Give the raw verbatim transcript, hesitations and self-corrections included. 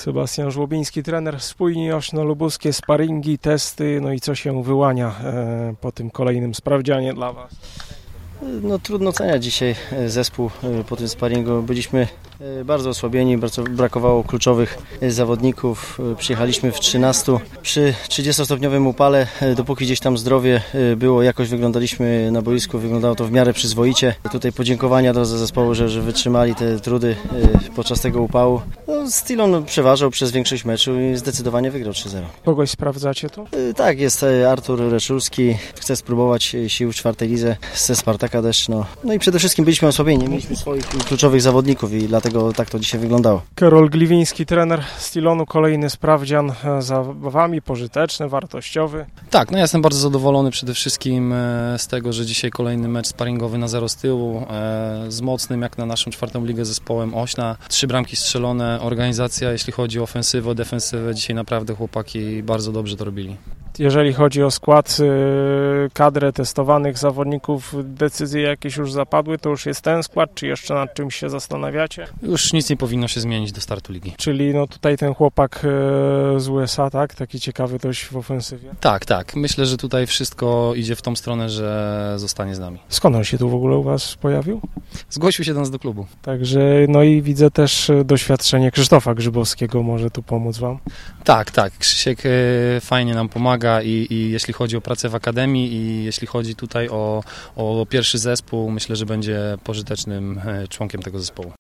Sebastian Żłobiński, trener Spójni Ośno-Lubuskie, sparingi, testy, no i co się wyłania e, po tym kolejnym sprawdzianie dla Was? No trudno oceniać dzisiaj zespół po tym sparingu. Byliśmy bardzo osłabieni, bardzo brakowało kluczowych zawodników. Przyjechaliśmy w trzynastu przy trzydziestostopniowym upale. Dopóki gdzieś tam zdrowie było, jakoś wyglądaliśmy na boisku, wyglądało to w miarę przyzwoicie. Tutaj podziękowania dla zespołu, że, że wytrzymali te trudy podczas tego upału. No, Stilon przeważał przez większość meczu i zdecydowanie wygrał trzy zero. Kogoś sprawdzacie tu? Tak, jest Artur Reszulski. Chce spróbować sił w czwartej lidze ze Spartaka Deszcz. No i przede wszystkim byliśmy osłabieni, nie mieliśmy swoich kluczowych zawodników i dlatego tak to dzisiaj wyglądało. Karol Gliwiński, trener Stilonu, kolejny sprawdzian za Wami, pożyteczny, wartościowy. Tak, no ja jestem bardzo zadowolony przede wszystkim z tego, że dzisiaj kolejny mecz sparingowy na zero z tyłu, z mocnym jak na naszą czwartą ligę zespołem Ośna. Trzy bramki strzelone, organizacja jeśli chodzi o ofensywę, defensywę, dzisiaj naprawdę chłopaki bardzo dobrze to robili. Jeżeli chodzi o skład, kadrę testowanych zawodników, decyzje jakieś już zapadły, to już jest ten skład, czy jeszcze nad czymś się zastanawiacie? Już nic nie powinno się zmienić do startu ligi. Czyli no tutaj ten chłopak z U S A, tak? Taki ciekawy dość w ofensywie. Tak, tak. Myślę, że tutaj wszystko idzie w tą stronę, że zostanie z nami. Skąd on się tu w ogóle u Was pojawił? Zgłosił się do nas do klubu. Także, no i widzę też doświadczenie Krzysztofa Grzybowskiego może tu pomóc Wam. Tak, tak. Krzysiek fajnie nam pomaga. I, I jeśli chodzi o pracę w akademii i jeśli chodzi tutaj o, o pierwszy zespół, myślę, że będzie pożytecznym członkiem tego zespołu.